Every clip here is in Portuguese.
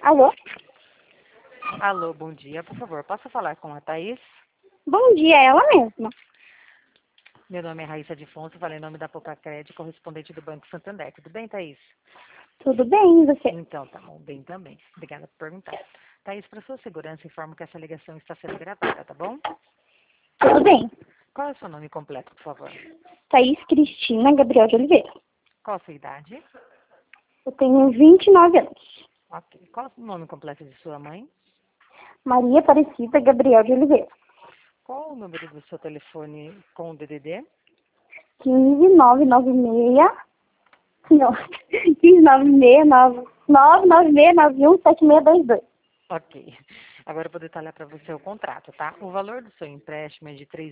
Alô? Alô, bom dia. Por favor, posso falar com a Thaís? Bom dia, ela mesma. Meu nome é Raíssa Difonso, falei em nome da Popacred, correspondente do Banco Santander. Tudo bem, Thaís? Tudo bem, e você? Então, tá bom, bem também. Obrigada por perguntar. Thaís, para sua segurança, informo que essa ligação está sendo gravada, tá bom? Tudo bem. Qual é o seu nome completo, por favor? Thaís Cristina Gabriel de Oliveira. Qual a sua idade? Eu tenho 29 anos. Ok. Qual o nome completo de sua mãe? Maria Aparecida Gabriel de Oliveira. Qual o número do seu telefone com o DDD? 15996. Não. 15969917622. Ok. Agora eu vou detalhar para você o contrato, tá? O valor do seu empréstimo é de R$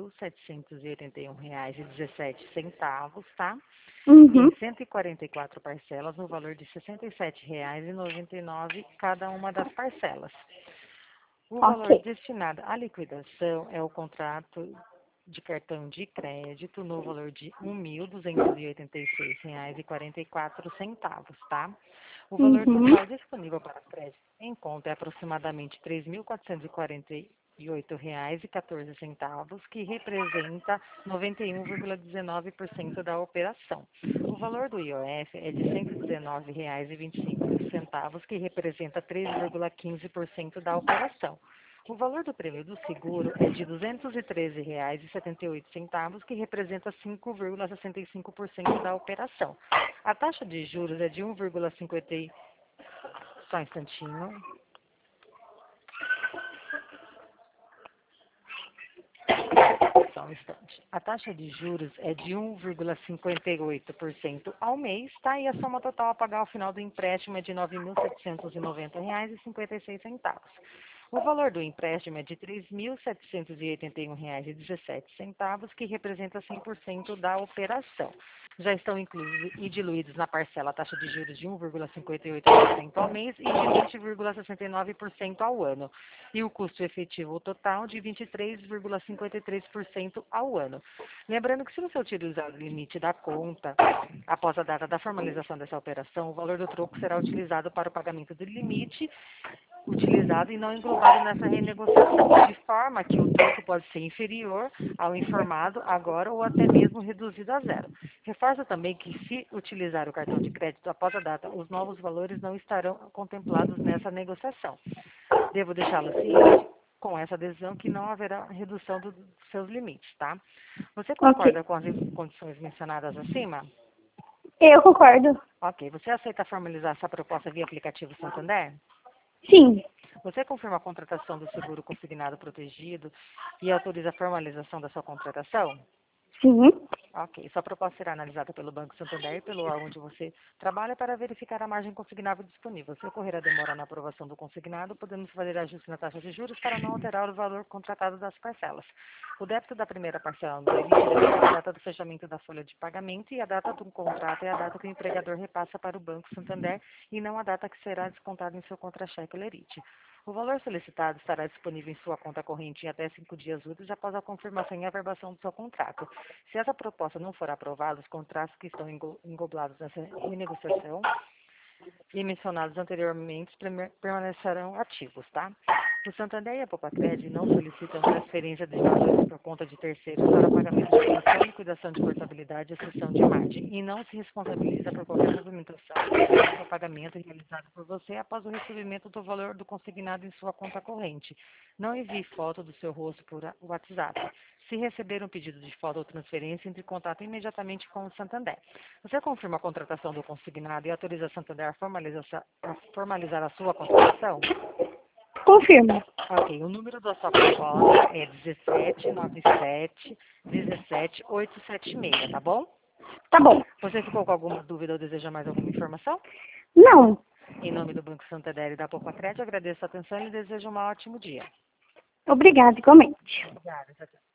3.781,17, tá? Uhum. Em 144 parcelas, no valor de R$ 67,99 cada uma das parcelas. O valor Ok. destinado à liquidação é o contrato de cartão de crédito no valor de R$ 1.286,44, tá? O valor Uhum. total disponível para crédito em conta é aproximadamente R$ 3.448,14, que representa 91,19% da operação. O valor do IOF é de R$ 119,25, que representa 3,15% da operação. O valor do prêmio do seguro é de R$ 213,78, que representa 5,65% da operação. A taxa de juros é de 1,50. Só um instantinho. Só um instante. A taxa de juros é de 1,58% ao mês, tá? E a soma total a pagar ao final do empréstimo é de R$ 9.790,56. O valor do empréstimo é de R$ 3.781,17, que representa 100% da operação. Já estão incluídos e diluídos na parcela a taxa de juros de 1,58% ao mês e de 20,69% ao ano. E o custo efetivo total de 23,53% ao ano. Lembrando que se você utilizar o limite da conta após a data da formalização dessa operação, o valor do troco será utilizado para o pagamento do limite utilizado e não englobado nessa renegociação, de forma que o troco pode ser inferior ao informado agora ou até mesmo reduzido a zero. Reforço também que, se utilizar o cartão de crédito após a data, os novos valores não estarão contemplados nessa negociação. Devo deixá-lo ciente, com essa adesão, que não haverá redução dos seus limites, tá? Você Ok. concorda com as condições mencionadas acima? Eu concordo. Ok. Você aceita formalizar essa proposta via aplicativo Santander? Sim. Você confirma a contratação do seguro consignado protegido e autoriza a formalização da sua contratação? Sim. Ok. Sua proposta será analisada pelo Banco Santander e pelo órgão onde você trabalha para verificar a margem consignável disponível. Se ocorrer a demora na aprovação do consignado, podemos fazer ajuste na taxa de juros para não alterar o valor contratado das parcelas. O débito da primeira parcela no limite depende da data do fechamento da folha de pagamento, e a data do contrato é a data que o empregador repassa para o Banco Santander e não a data que será descontada em seu contra-cheque Lerite. O valor solicitado estará disponível em sua conta corrente em até 5 dias úteis após a confirmação e averbação do seu contrato. Se essa proposta não for aprovada, os contratos que estão englobados nessa renegociação e mencionados anteriormente permanecerão ativos, tá? O Santander e a Popacred não solicitam transferência de valores por conta de terceiros para pagamento de comissão, liquidação de portabilidade e cessão de margem, e não se responsabiliza por qualquer movimentação ou pagamento realizado por você após o recebimento do valor do consignado em sua conta corrente. Não envie foto do seu rosto por WhatsApp. Se receber um pedido de foto ou transferência, entre em contato imediatamente com o Santander. Você confirma a contratação do consignado e autoriza a Santander a formalizar a sua contratação? Confirmo. Ok, o número da sua proposta é 1797-17876, tá bom? Tá bom. Você ficou com alguma dúvida ou deseja mais alguma informação? Não. Em nome do Banco Santander e da Popacred, agradeço a atenção e lhe desejo um ótimo dia. Obrigada, igualmente. Obrigada, tchau, tchau.